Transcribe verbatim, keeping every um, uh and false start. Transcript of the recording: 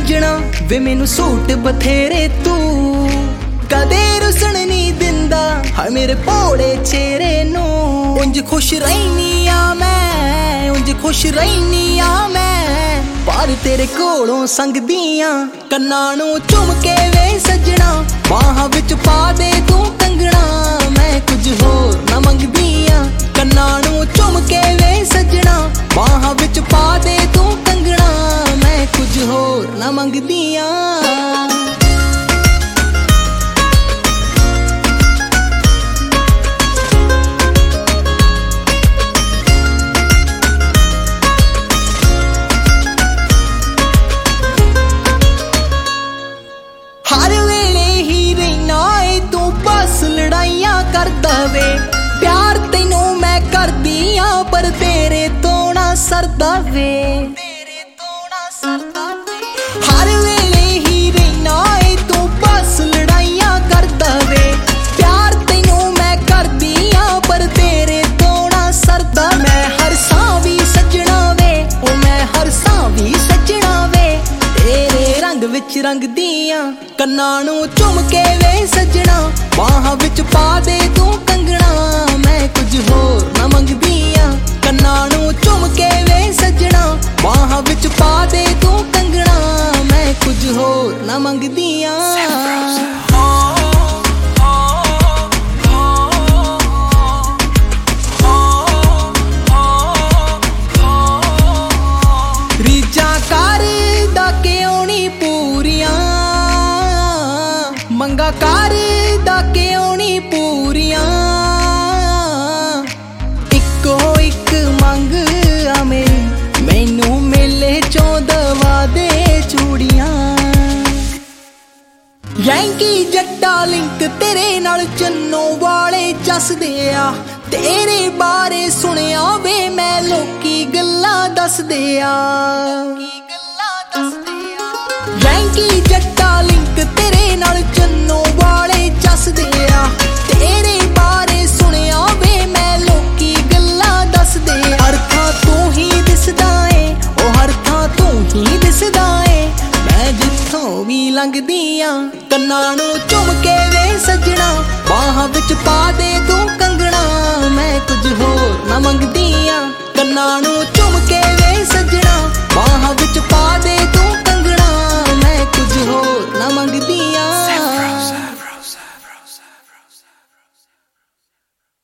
सजना वे मैनू सूट बथेरे तू कदे रुसण नहीं दिंदा हाय मेरे भोले चेहरे नू। उंज खुश रहनी आ मैं उंज खुश रहनी आ मैं पर तेरे कोलों संगदियां कन्ना नू चुम के वे सजना बाहां विच पा दे तू कंगना मैं कुछ होर ना मंगदियां कन्ना नू चुम के वे सजना बाहां विच पा दे तू कंगना मैं कुछ होर ना मंगदियां। हर वेले ही रहना है तू बस लड़ाइयां कर दवे प्यार तेनू मैं कर दिया पर तेरे तो ना सरदा वे हर वेले ही रहना है तू बस लड़ाइयां कर दवे प्यार तेनू मैं कर दिया पर तेरे तो ना सरदा। मैं हर सावी सजना वे ओ मैं हर सावी सजना वे तेरे रंग विच रंग दियां कन्ना नू चुम के वे सजना बाहां विच पा दे तू कंगना मैं कुछ होर ना मंगदियां कन्ना नू चुम के वे सजना बाहां विच पा दे तू कंगना मैं कुछ होर ना मंगदियां। रीजा कर दा क्यों नी पूरियां मंगा कर दा क्यों नी पूरियां इको इक मंग आ मेरी मैनू मेले चों दवा दे चूड़ियां। यैंकी जट्टा लिंक तेरे नाल चन्नो वाले जसदे आ तेरे बारे सुनिया वे मैं लोकी गल्लां दसदे आ। यैंकी जट्टा लिंक तेरे नाल चन्नो वाले जसदे आ तेरे बारे सुनिया वे मैं लोकी गल्लां दसदे। हर थां तू ही दिसदा ए ओ हर थां तू ही दिसदा ए मैं जिथों भी लंघदियां कन्ना नू चुम के वे सजना बाहां विच पा दे तू कंगना मैं कुछ होर ना मंगदियां कन्ना नू चुम के वे सजना बाहां विच पा दे तू कंगना मैं कुछ होर ना